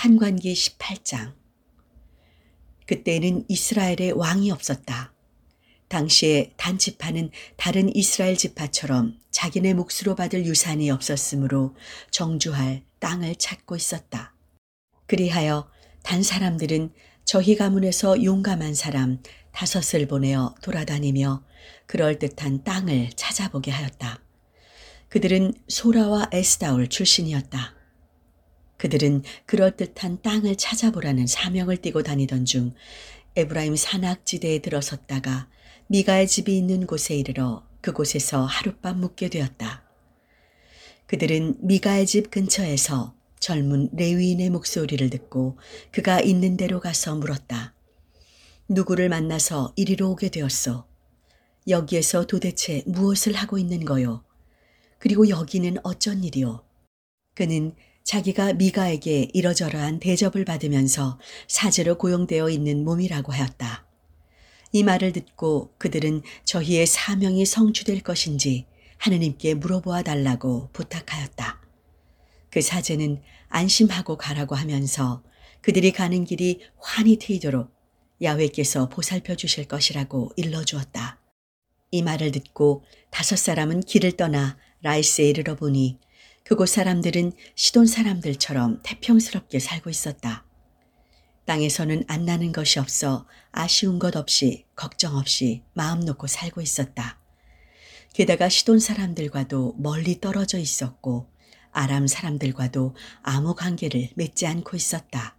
판관기 18장. 그때는 이스라엘에 왕이 없었다. 당시에 단 지파는 다른 이스라엘 지파처럼 자기네 몫으로 받을 유산이 없었으므로 정주할 땅을 찾고 있었다. 그리하여 단 사람들은 저희 가문에서 용감한 사람 5을 보내어 돌아다니며 그럴듯한 땅을 찾아보게 하였다. 그들은 소라와 에스다올 출신이었다. 그들은 그럴듯한 땅을 찾아보라는 사명을 띠고 다니던 중 에브라임 산악지대에 들어섰다가 미가의 집이 있는 곳에 이르러 그곳에서 하룻밤 묵게 되었다. 그들은 미가의 집 근처에서 젊은 레위인의 목소리를 듣고 그가 있는 데로 가서 물었다. 누구를 만나서 이리로 오게 되었소? 여기에서 도대체 무엇을 하고 있는 거요? 그리고 여기는 어쩐 일이요? 그는 자기가 미가에게 이러저러한 대접을 받으면서 사제로 고용되어 있는 몸이라고 하였다. 이 말을 듣고 그들은 저희의 사명이 성취될 것인지 하느님께 물어보아 달라고 부탁하였다. 그 사제는 안심하고 가라고 하면서 그들이 가는 길이 환히 트이도록 야훼께서 보살펴 주실 것이라고 일러주었다. 이 말을 듣고 5 사람은 길을 떠나 라이스에 이르러 보니 그곳 사람들은 시돈 사람들처럼 태평스럽게 살고 있었다. 땅에서는 안 나는 것이 없어 아쉬운 것 없이 걱정 없이 마음 놓고 살고 있었다. 게다가 시돈 사람들과도 멀리 떨어져 있었고 아람 사람들과도 아무 관계를 맺지 않고 있었다.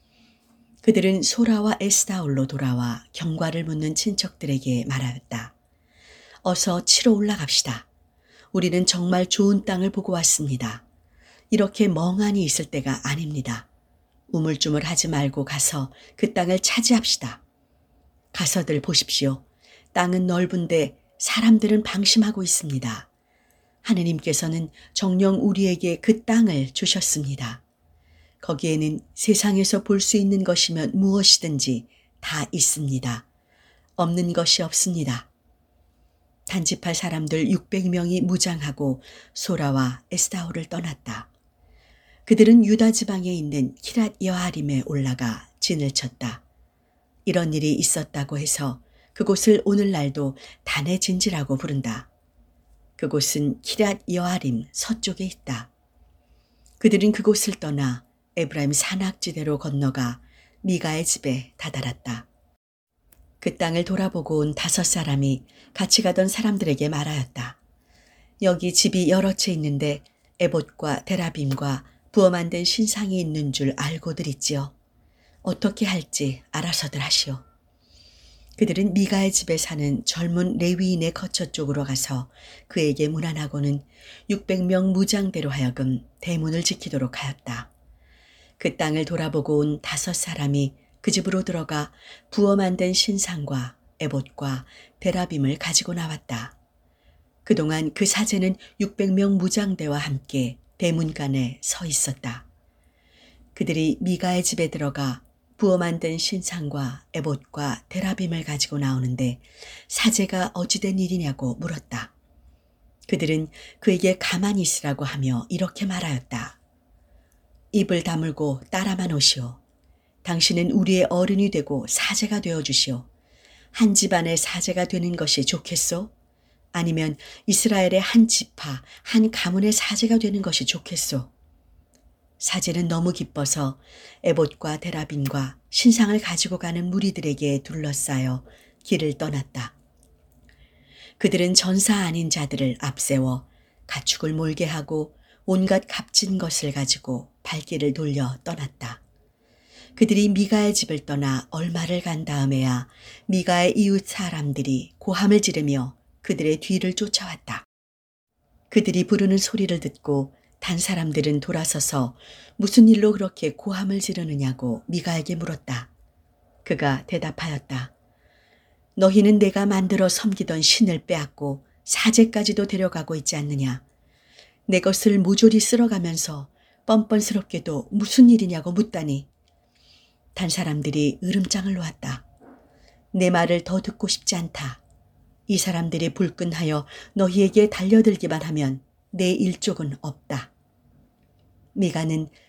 그들은 소라와 에스다올로 돌아와 경과를 묻는 친척들에게 말하였다. 어서 치러 올라갑시다. 우리는 정말 좋은 땅을 보고 왔습니다. 이렇게 멍하니 있을 때가 아닙니다. 우물쭈물하지 말고 가서 그 땅을 차지합시다. 가서들 보십시오. 땅은 넓은데 사람들은 방심하고 있습니다. 하느님께서는 정녕 우리에게 그 땅을 주셨습니다. 거기에는 세상에서 볼 수 있는 것이면 무엇이든지 다 있습니다. 없는 것이 없습니다. 단지파 사람들 600명이 무장하고 소라와 에스다올을 떠났다. 그들은 유다 지방에 있는 키랏 여아림에 올라가 진을 쳤다. 이런 일이 있었다고 해서 그곳을 오늘날도 단의 진지라고 부른다. 그곳은 키랏 여아림 서쪽에 있다. 그들은 그곳을 떠나 에브라임 산악지대로 건너가 미가의 집에 다다랐다. 그 땅을 돌아보고 온 5 사람이 같이 가던 사람들에게 말하였다. 여기 집이 여러 채 있는데 에봇과 데라빔과 부어 만든 신상이 있는 줄 알고들 있지요. 어떻게 할지 알아서들 하시오. 그들은 미가의 집에 사는 젊은 레위인의 거처 쪽으로 가서 그에게 문안하고는 600명 무장대로 하여금 대문을 지키도록 하였다. 그 땅을 돌아보고 온 5 사람이 그 집으로 들어가 부어 만든 신상과 에봇과 데라빔을 가지고 나왔다. 그동안 그 사제는 600명 무장대와 함께 대문간에 서 있었다. 그들이 미가의 집에 들어가 부어 만든 신상과 에봇과 데라빔을 가지고 나오는데 사제가 어찌된 일이냐고 물었다. 그들은 그에게 가만히 있으라고 하며 이렇게 말하였다. 입을 다물고 따라만 오시오. 당신은 우리의 어른이 되고 사제가 되어주시오. 한 집안의 사제가 되는 것이 좋겠소? 아니면 이스라엘의 한 지파, 한 가문의 사제가 되는 것이 좋겠소? 사제는 너무 기뻐서 에봇과 데라빔과 신상을 가지고 가는 무리들에게 둘러싸여 길을 떠났다. 그들은 전사 아닌 자들을 앞세워 가축을 몰게 하고 온갖 값진 것을 가지고 발길을 돌려 떠났다. 그들이 미가의 집을 떠나 얼마를 간 다음에야 미가의 이웃 사람들이 고함을 지르며 그들의 뒤를 쫓아왔다. 그들이 부르는 소리를 듣고 단 사람들은 돌아서서 무슨 일로 그렇게 고함을 지르느냐고 미가에게 물었다. 그가 대답하였다. 너희는 내가 만들어 섬기던 신을 빼앗고 사제까지도 데려가고 있지 않느냐. 내 것을 모조리 쓸어가면서 뻔뻔스럽게도 무슨 일이냐고 묻다니. 단 사람들이 으름장을 놓았다. 내 말을 더 듣고 싶지 않다. 이 사람들이 불끈하여 너희에게 달려들기만 하면 내 일족은 없다. 미가는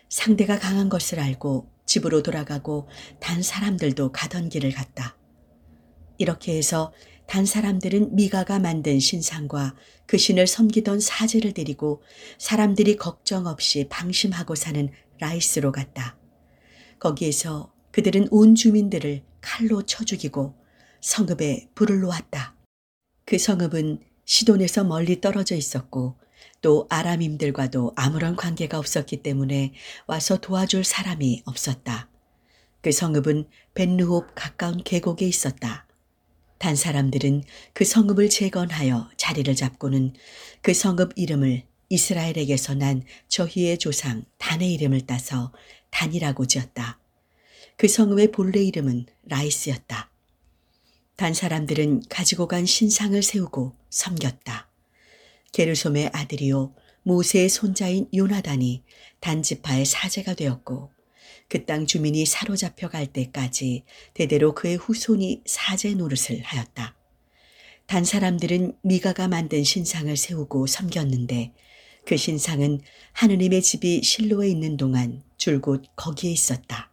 상대가 강한 것을 알고 집으로 돌아가고 단 사람들도 가던 길을 갔다. 이렇게 해서 단 사람들은 미가가 만든 신상과 그 신을 섬기던 사제를 데리고 사람들이 걱정 없이 방심하고 사는 라이스로 갔다. 거기에서 그들은 온 주민들을 칼로 쳐 죽이고 성읍에 불을 놓았다. 그 성읍은 시돈에서 멀리 떨어져 있었고 또 아람임들과도 아무런 관계가 없었기 때문에 와서 도와줄 사람이 없었다. 그 성읍은 벳르홉 가까운 계곡에 있었다. 단 사람들은 그 성읍을 재건하여 자리를 잡고는 그 성읍 이름을 이스라엘에게서 난 저희의 조상 단의 이름을 따서 단이라고 지었다. 그 성읍의 본래 이름은 라이스였다. 단 사람들은 가지고 간 신상을 세우고 섬겼다. 게르솜의 아들이요 모세의 손자인 요나단이 단 지파의 사제가 되었고 그 땅 주민이 사로잡혀 갈 때까지 대대로 그의 후손이 사제 노릇을 하였다. 단 사람들은 미가가 만든 신상을 세우고 섬겼는데 그 신상은 하느님의 집이 실로에 있는 동안 줄곧 거기에 있었다.